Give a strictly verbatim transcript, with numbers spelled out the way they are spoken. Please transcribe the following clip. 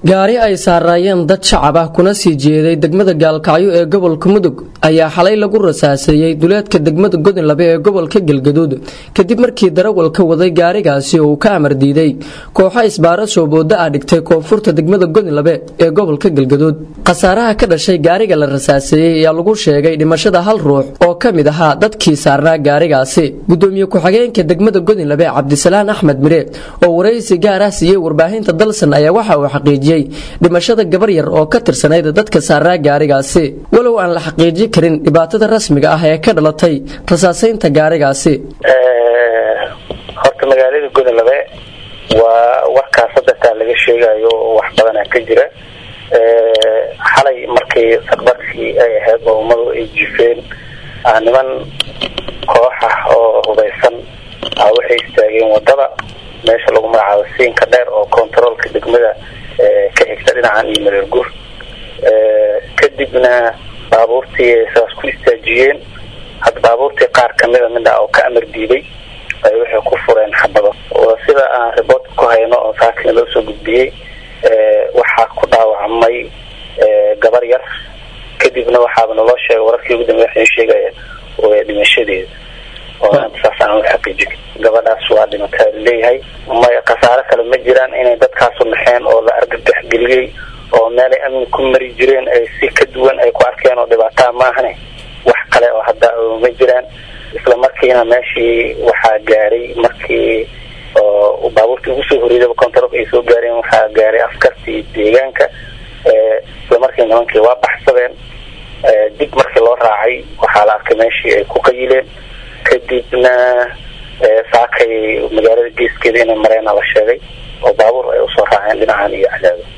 gaari ay saarayeen dad shacab ah kuna sii jeeday degmada Gaalkacyo ee gobolka Mudug ayaa xalay lagu rasaaseeyay duleedka degmada Godinlabe ee gobolka Galgaduud kadib markii darawalka waday gaarigaasi uu ka amar diiday kooxo isbaara soo booda ah dhigtay koonfurta degmada Godinlabe ee gobolka Galgaduud qasaaraha ka dhashay gaariga la rasaaseeyay ayaa lagu sheegay dhimashada hal ruux oo kamid ahaa dadkii saarnaa gaarigaasi gudoomiye ku xigeenka degmada Godinlabe Cabdisalaan Axmed Mire oo wareysi gaar ah siiyay warbaahinta dalsan ayaa waxa uu xaqiijiyay dhimashada gabar yar oo ka tirsaneyd dadka saaraa gaarigaasi walow aan la xaqiijin karin dhibaatada rasmiga ah ee ka dhalatay rasaaseynta gaarigaasi ee horta magaalada Godinlabe waa warkaas saddex laga sheegayo wax badan ka jira ee xalay markii sadbarkii ay ahayd oo umadu ay jifeen niman koox ah oo hubeysan waxay istaageen wadada meesha lagu magacaabo siinka dheer oo controlka degmada ka xigta dhinacan iyo Mareergur ee kadibna baabuurtii saas ku istaajiyeen had baabuurtii qaar kamida mid ah oo ka amar diiday ay waxay ku fureen xabado oo sida aan report ku hayno oo saakin loo soo gudbiyay ee waxa ku dhaawacmay ee gabar yar kadibna waxa loo sheegay wararkii ugu dambeeyay waxay sheegayeen oo dhimashadeeda oo saasan oo xaqiijin gabadhaas waa dhimatay leeyahay ma qasaare kale ma jiraan inay dadkaas u naxeen oo la argagax galiyay oo meel ay amni ku mari jireen ay si ka duwan ay ku arkeen oo dhibaato ma ahane wax kale oo hadda ma jiraan isla markiina meeshii waxa gaaray markii oo baabuurtii ugu soo horreeyay control ay soo gaareen waxa gaaray askartii deegaanka ee isla markiina nimankii waa baxsadeen ee dib markii loo raacay waxa la arkay meeshii ay ku qayileen kadibna saakay magaalada geeskeeda inay mareen la sheegay oo baabuur ay u soo raaceen dhinacan iyo cadaado